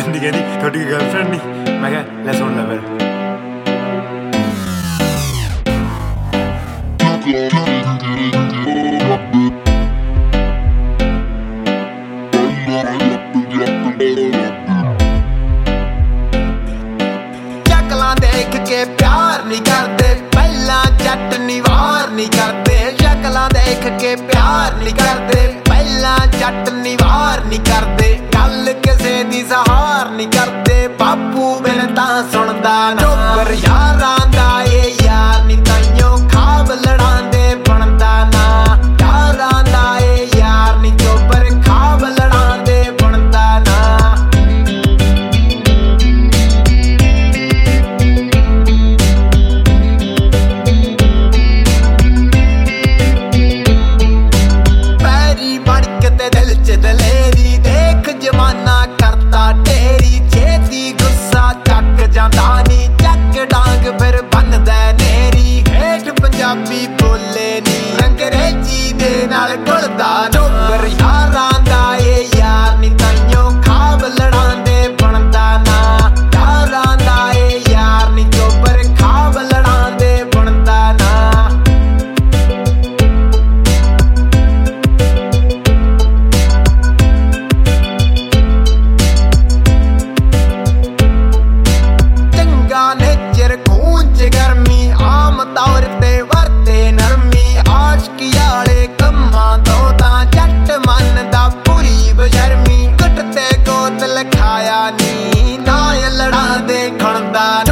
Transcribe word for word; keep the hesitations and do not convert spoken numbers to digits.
ਕਹਿੰਦੀ ਕਹਿੰਦੀ ਤੁਹਾਡੀ ਗਰਲਫ੍ਰੈਂਡ ਨਹੀਂ। ਮੈਂ ਕਿਹਾ ਲੈ ਸੁਣ ਲੈ ਫਿਰ। ਸ਼ਕਲਾਂ ਦੇਖ ਕੇ ਪਿਆਰ ਨਹੀਂ ਕਰਦੇ, ਪਹਿਲਾਂ ਜੱਟ ਨਿਵਾਰ ਨਹੀਂ ਕਰਦੇ। ਸ਼ਕਲਾਂ ਦੇਖ ਕੇ ਪਿਆਰ ਨਹੀਂ ਕਰਦੇ, ਪਹਿਲਾਂ ਜੱਟ ਨਿਵਾਰ ਨਹੀਂ ਕਰਦੇ। ਗੱਲ ਕਿਸੇ ਦੀ ਸਹਾਰ ਨਹੀਂ ਕਰਦੇ, ਬਾਪੂ ਬਿਨ ਤਾਂ ਸੁਣਦਾ ਨਾ। ਚੋਬਰ ਯਾਰਾਂ ਦਾ ਇਹ ਯਾਰ ਨੀ ਤਾਈਓ ਖਾਬ ਲੜਾਂਦੇ ਬਣਦਾ ਨਾ। ਯਾਰਾਂ ਦਾ ਇਹ ਯਾਰ ਨੀ ਚੋਬਰ ਖਾਬ ਲੜਾਂਦੇ ਬਣਦਾ ਨਾ। ਪੈਰੀ ਬਣ ਕੇ ਤੇ ਦਿਲ ਚ ਦਲੇਰੀ, ਦੇਖ ਜਮਾਨਾ ਕਰਤਾ ਢੇਰੀ। ਛੇਤੀ ਗੁੱਸਾ ਚੱਕ ਜਾਂਦਾ ਨੀ, ਚੱਕ ਡਾਂਗ ਫਿਰ ਬੰਨਦਾ ਨੇਰੀ। ਹੇਠ ਪੰਜਾਬੀ ਬੋਲੇ ਨੀ, ਅੰਗਰੇਜ਼ੀ ਦੇ ਨਾਲ ਘੁਲਦਾ। ਚੋਬਰ ਯਾਰਾਂ ਦਾ ਇਹ ਯਾਰ ਨੀ ਤਾਈਓ ਖਾਬ ਲੜਾਂਦੇ ਬਣਦਾ ਨਾ। ਯਾਰਾਂ ਦਾ ਇਹ ਯਾਰ ਨੀ ਚੋਬਰ ਖਾਬ ਲੜਾਂਦੇ ਬਣਦਾ ਨਾ। ਚੰਗਾ ਨੇਚਰ ਖੂਨ ਚ ਗਰਮੀ, ਆਮ ਤੌਰ ਤੇ ਵਰਤੇ ਨਰਮੀ। ਆਸ਼ਕੀ ਵਾਲੇ ਕੰਮਾਂ ਤੋਂ ਤਾਂ ਜੱਟ ਮੰਨਦਾ ਪੂਰੀ ਬਸ਼ਰਮੀ। ਕੁੱਟ ਤੇ ਗੋਤ ਲਖਾਇਆ ਨੀ, ਨਾ ਲੜਾਂਦੇ ਖਣਦਾ